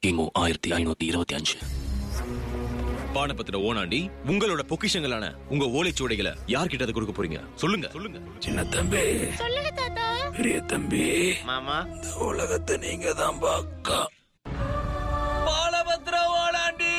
கிமு 1525. பானபத்திர ஓனாண்டி உங்களோட பொக்கிஷங்களான உங்க ஓலைச்சுவடைகளை யார்கிட்ட அதை கொடுக்க போறீங்க? சொல்லுங்க. சின்ன தம்பி, சொல்லுங்க தாத்தா. பெரிய தம்பி, மாமா, இந்த உலகத்தை நீங்க தான் பாக்கா. பானபத்திர ஓனாண்டி.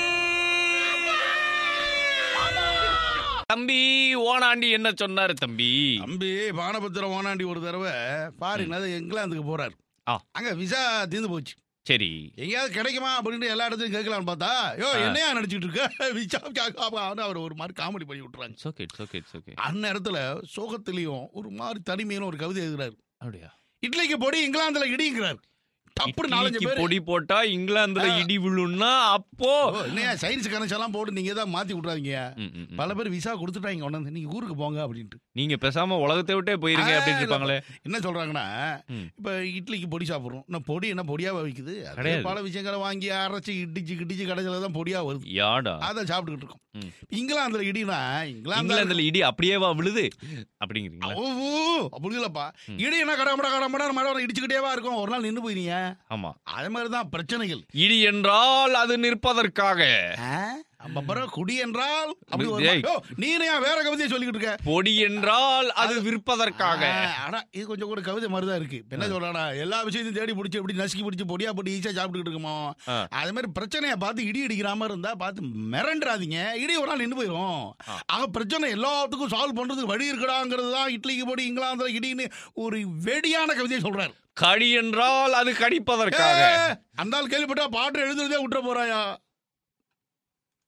தம்பி ஓனாண்டி என்ன சொன்னாரு தம்பி? தம்பி பானபத்திரம் ஓனாண்டி ஒரு தடவை ஃபாரின் இங்கிலாந்துக்கு போறாரு. அங்க விசா தீர்ந்து போச்சு. சரி, எங்கேயாவது கிடைக்குமா அப்படின்னு எல்லா இடத்துலையும் கேட்கலான்னு பார்த்தா, என்னையா நினைச்சிட்டு இருக்க விசா அவர் ஒரு மாதிரி காமெடி பண்ணி விட்டுறாங்க. அந்நேரத்துல சோகத்திலையும் ஒரு மாதிரி தனிமையிலும் ஒரு கவிதை எழுதுறாரு. அப்படியா? இட்லிக்கு பொடி இங்கிலாந்துல இடிங்கிறார். தப்பு நாலஞ்சு பேர் பொடி போட்டா இங்கிலாந்துல இடி விழுன்னா அப்போ என்னையா சயின்ஸ் கணேசெல்லாம் போட்டு நீங்க தான் மாத்தி விட்டுறாதீங்க. பல பேர் விசா கொடுத்துட்டாங்க, உடனே நீங்க ஊருக்கு போங்க அப்படின்ட்டு. நீங்க பேசாம உலகத்தை விட்டே போயிருங்க அப்படின்னு இருப்பாங்களே. என்ன சொல்றாங்கன்னா, இப்ப இட்லிக்கு பொடி சாப்பிடுறோம். நான் பொடி என்ன பொடியாவா வைக்குது? பல விஷயங்களை வாங்கி அரைச்சி இடிச்சு கடைசில தான் பொடியா வருது. யாடா அதான் சாப்பிட்டுக்கிட்டு இருக்கோம். இங்கிலாந்துல இடினா இங்கிலாந்துல இடி அப்படியேவா விழுது அப்படிங்கிறீங்களா? அப்படி இல்லப்பா. இடி என்ன கடமடா மழை இடிச்சுக்கிட்டேவா இருக்கும், ஒரு நாள் நின்று போயிருங்க. ஆமா, அதே மாதிரிதான் பிரச்சனைகள். இடி என்றால் அது நிற்பதற்காக, குடி என்றால் நீனையா வேற கவிதையை சொல்லிக்கிட்டு இருக்க. பொடி என்றால் அது விற்பதற்காக. ஆனா இது கொஞ்சம் கூட கவிதை மாதிரிதான் இருக்கு. என்ன சொல்றானா, எல்லா விஷயத்தையும் தேடி பிடிச்சி எப்படி நசுக்கி பிடிச்சி பொடியா போட்டு ஈஸியா சாப்பிட்டுக்கிட்டு இருக்குமோ, அது மாதிரி பிரச்சனையை பார்த்து இடி இடிக்கிற மாதிரி இருந்தா பார்த்து மிரண்டாதீங்க. இடி ஒரு நாள் நின்று போயிடும். ஆக பிரச்சனை எல்லாத்துக்கும் சால்வ் பண்றதுக்கு வழி இருக்குடாங்கிறது தான் இட்லிக்கு பொடி இங்கிலாந்துல இடின்னு ஒரு வெடியான கவிதையை சொல்றாரு. கடி என்றால் அது கடிப்பதற்காக. அந்த ஆள் கேள்விப்பட்டா பாட்டு எழுதுறதே விட்டுற போறாயா?